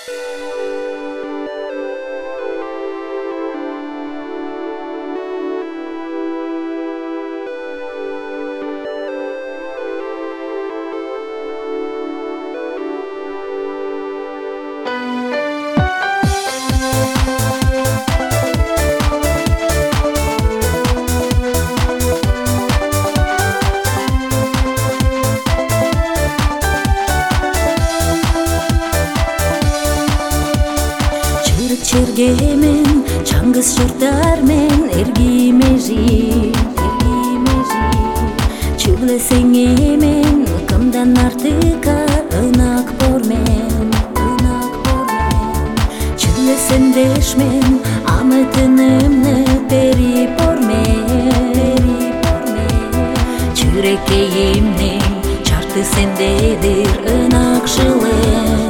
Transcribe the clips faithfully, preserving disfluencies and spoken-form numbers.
Чергемен, чаңгыз жырдармен, эргимежи, эргимежи. Чүглесең эмен, кымдан артыка, ынак бормен, ынак бормен. Чүглесем дешмен, амытынымны пери бормен, пери бормен. Чүрекейимнең, чарты сендедир, ынак жылым.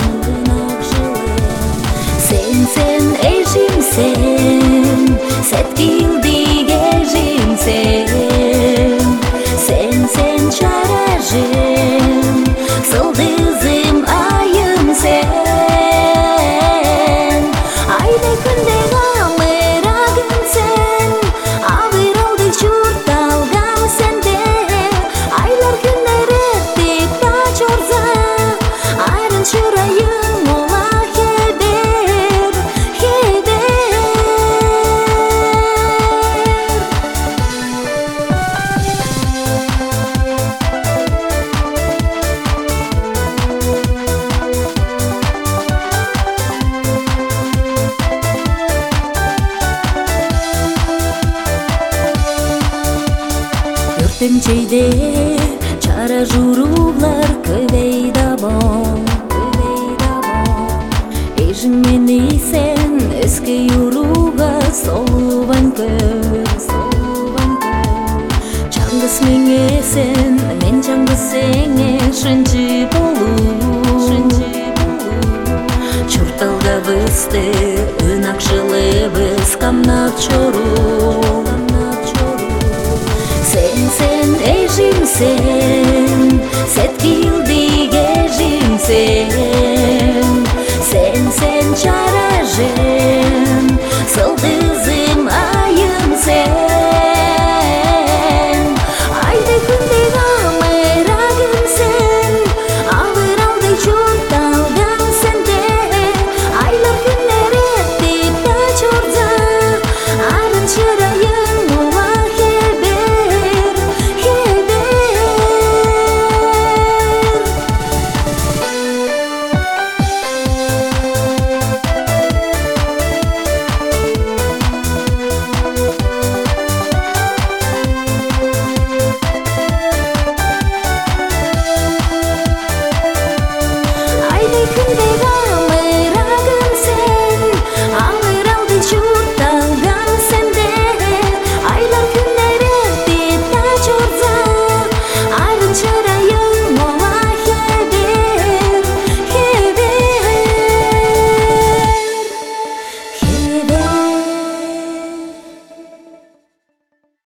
Sen eşimsen, setgildik eşimsen. Sen sen çarajım, sıldızım ayım sen. Ayda günde gamıragım sen, ağır oldu çurtalgam sende. Aylar günler ettik taç orza, ayrın çırayım ola heder, heder. Өртемчейде чара журуулар көбейда bon, көбейда bon. Ежіңмен исен өске юруға солубан көр, солубан көр. Чаңгыс меңесен, мен чаңгыс сеңе шынчы болу, шынчы болу. Чурталга бысты, ынак жылыбыз камнап чору. Sen sen eşimsen, setgildik eşimsen.